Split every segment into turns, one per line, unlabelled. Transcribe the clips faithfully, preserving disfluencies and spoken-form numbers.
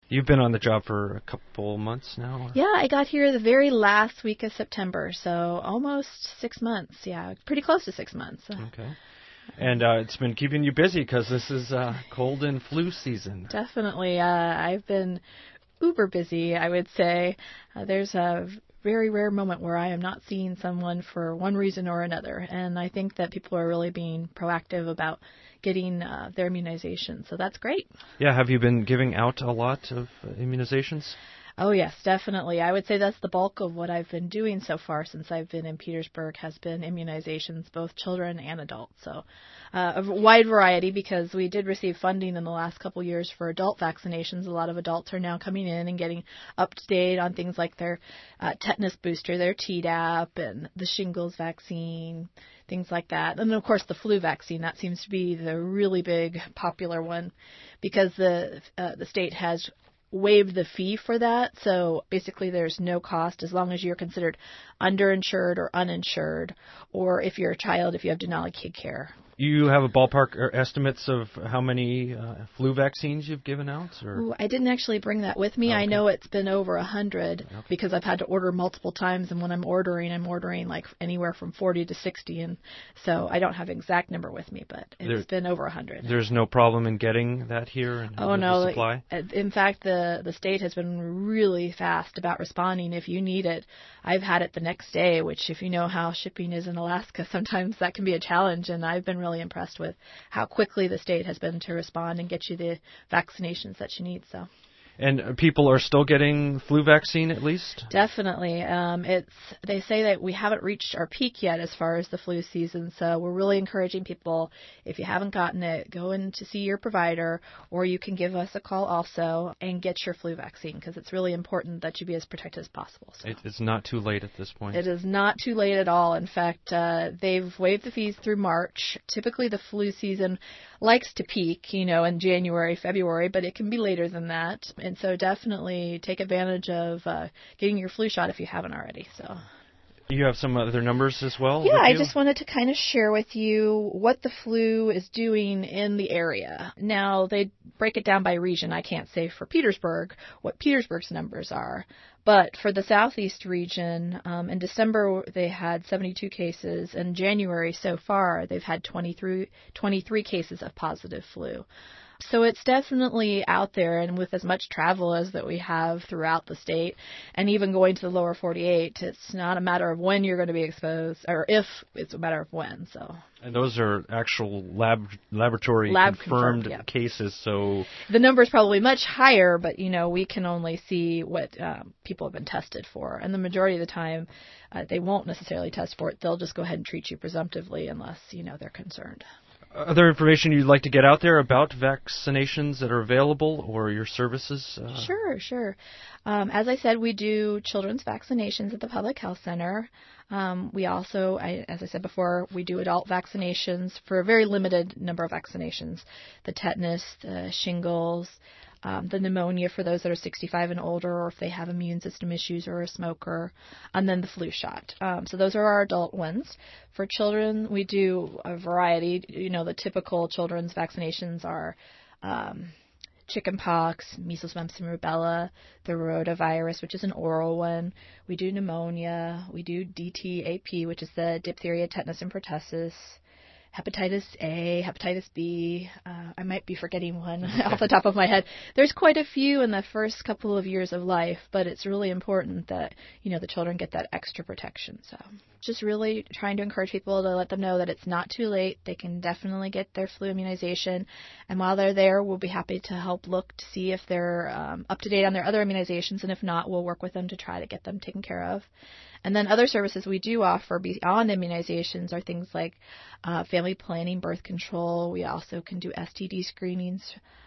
You've been on the job for a couple months now? Or?
Yeah, I got here the very last week of September, so almost six months. Yeah, pretty close to six months.
Okay. And uh, it's been keeping you busy because this is uh, cold and flu season.
Definitely. Uh, I've been uber busy, I would say. Uh, there's a very rare moment where I am not seeing someone for one reason or another. And I think that people are really being proactive about getting uh, their immunization. So that's great.
Yeah. Have you been giving out a lot of uh, immunizations?
Oh, yes, definitely. I would say that's the bulk of what I've been doing so far since I've been in Petersburg has been immunizations, both children and adults. So uh, a wide variety because we did receive funding in the last couple years for adult vaccinations. A lot of adults are now coming in and getting up to date on things like their uh, tetanus booster, their Tdap, and the shingles vaccine, things like that. And then, of course, the flu vaccine. That seems to be the really big popular one because the uh, the state has waived the fee for that. So basically there's no cost as long as you're considered underinsured or uninsured, or if you're a child, if you have Denali Kid Care.
You have a ballpark or estimates of how many uh, flu vaccines you've given out? Or?
Ooh, I didn't actually bring that with me.
Oh, okay.
I know it's been over a hundred
okay.
because I've had to order multiple times, and when I'm ordering, I'm ordering like anywhere from forty to sixty, and so I don't have an exact number with me, but it's there, been over a hundred.
There's no problem in getting that here and
oh
the,
no,
the supply?
In fact, the the state has been really fast about responding if you need it. I've had it the next day, which if you know how shipping is in Alaska, sometimes that can be a challenge, and I've been really impressed with how quickly the state has been to respond and get you the vaccinations that you need. So.
And people are still getting flu vaccine at least?
Definitely. Um, it's they say that we haven't reached our peak yet as far as the flu season, so we're really encouraging people, if you haven't gotten it, go in to see your provider, or you can give us a call also and get your flu vaccine because it's really important that you be as protected as possible. So.
It, it's not too late at this point.
It is not too late at all. In fact, uh, they've waived the fees through March. Typically the flu season likes to peak, you know, in January, February, but it can be later than that. And so definitely take advantage of uh, getting your flu shot if you haven't already. So.
You have some other numbers as well?
Yeah, I just wanted to kind of share with you what the flu is doing in the area. Now, they break it down by region. I can't say for Petersburg what Petersburg's numbers are. But for the southeast region, um, in December they had seventy-two cases. In January so far, they've had twenty-three, twenty-three cases of positive flu. So it's definitely out there, and with as much travel as that we have throughout the state, and even going to the lower forty-eight, it's not a matter of when you're going to be exposed, or if, it's a matter of when. So.
And those are actual lab laboratory
lab
confirmed,
confirmed yeah.
cases. So
the number is probably much higher, but you know we can only see what um, people have been tested for, and the majority of the time uh, they won't necessarily test for it. They'll just go ahead and treat you presumptively unless you know they're concerned.
Other information you'd like to get out there about vaccinations that are available or your services? Uh...
Sure, sure. Um, as I said, we do children's vaccinations at the Public Health Center. Um, we also, I, as I said before, we do adult vaccinations for a very limited number of vaccinations. The tetanus, the shingles, um, the pneumonia for those that are sixty-five and older, or if they have immune system issues or a smoker, and then the flu shot. Um, so those are our adult ones. For children, we do a variety. You know, the typical children's vaccinations are um, chickenpox, measles, mumps, and rubella, the rotavirus, which is an oral one. We do pneumonia. We do D T A P, which is the diphtheria, tetanus, and pertussis. Hepatitis A, hepatitis B. Uh, I might be forgetting one off the top of my head. There's quite a few in the first couple of years of life, but it's really important that, you know, the children get that extra protection. So just really trying to encourage people to let them know that it's not too late. They can definitely get their flu immunization. And while they're there, we'll be happy to help look to see if they're um, up to date on their other immunizations. And if not, we'll work with them to try to get them taken care of. And then other services we do offer beyond immunizations are things like uh, family planning, birth control. We also can do S T D screenings.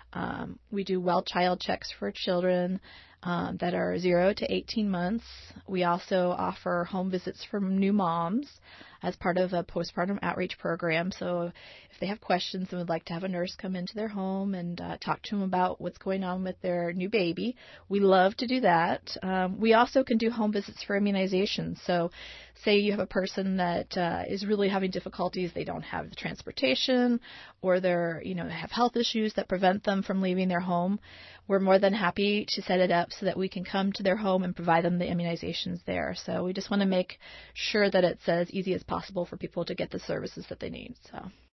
Um, we do well child checks for children um, that are zero to eighteen months. We also offer home visits for new moms. as part of a postpartum outreach program. So if they have questions and would like to have a nurse come into their home and uh, talk to them about what's going on with their new baby, we love to do that. Um, we also can do home visits for immunizations. So say you have a person that uh, is really having difficulties, they don't have the transportation, or they're, you know, they have health issues that prevent them from leaving their home. We're more than happy to set it up so that we can come to their home and provide them the immunizations there. So we just want to make sure that it's as easy as possible for people to get the services that they need. So.